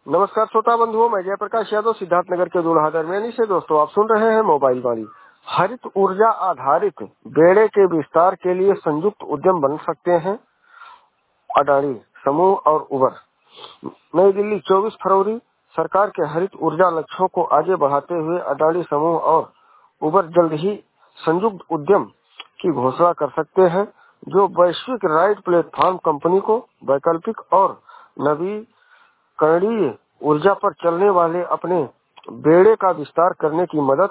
नमस्कार श्रोता बंधुओं, मैं जयप्रकाश यादव सिद्धार्थनगर के दूल्हा दरमियानी से। दोस्तों, आप सुन रहे हैं मोबाइल वाणी। हरित ऊर्जा आधारित बेड़े के विस्तार के लिए संयुक्त उद्यम बन सकते हैं अडानी समूह और उबर। नई दिल्ली 24 फरवरी। सरकार के हरित ऊर्जा लक्ष्यों को आगे बढ़ाते हुए अडानी समूह और उबर जल्द ही संयुक्त उद्यम की घोषणा कर सकते हैं, जो वैश्विक राइड प्लेटफॉर्म कंपनी को वैकल्पिक और नवीकरणीय ऊर्जा पर चलने वाले अपने बेड़े का विस्तार करने की मदद।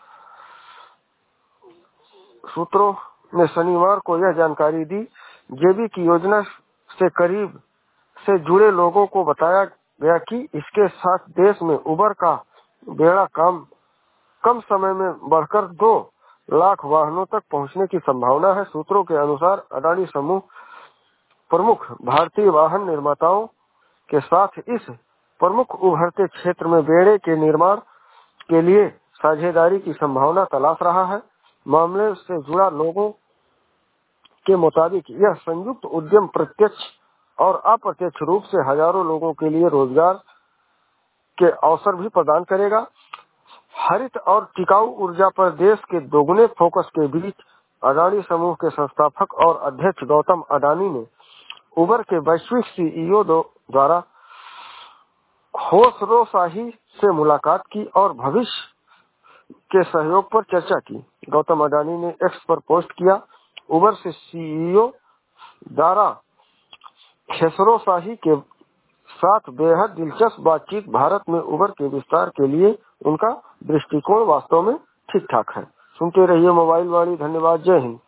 सूत्रों ने शनिवार को यह जानकारी दी। जेबी की योजना से करीब से जुड़े लोगों को बताया गया कि इसके साथ देश में उबर का बेड़ा कम समय में बढ़कर 2 लाख वाहनों तक पहुंचने की संभावना है। सूत्रों के अनुसार अडानी समूह प्रमुख भारतीय वाहन निर्माताओं के साथ इस प्रमुख उभरते क्षेत्र में बेड़े के निर्माण के लिए साझेदारी की संभावना तलाश रहा है। मामले से जुड़ा लोगों के मुताबिक यह संयुक्त उद्यम प्रत्यक्ष और अप्रत्यक्ष रूप से हजारों लोगों के लिए रोजगार के अवसर भी प्रदान करेगा। हरित और टिकाऊ ऊर्जा पर देश के दोगुने फोकस के बीच अडानी समूह के संस्थापक और अध्यक्ष गौतम अडानी ने उबर के वैश्विक सीईओ द्वारा खसरोशाही से मुलाकात की और भविष्य के सहयोग पर चर्चा की। गौतम अडानी ने एक्स पर पोस्ट किया, उबर से सीईओ द्वारा खसरोशाही के साथ बेहद दिलचस्प बातचीत। भारत में उबर के विस्तार के लिए उनका दृष्टिकोण वास्तव में ठीक ठाक है। सुनते रहिए मोबाइल वाणी। धन्यवाद। जय हिंद।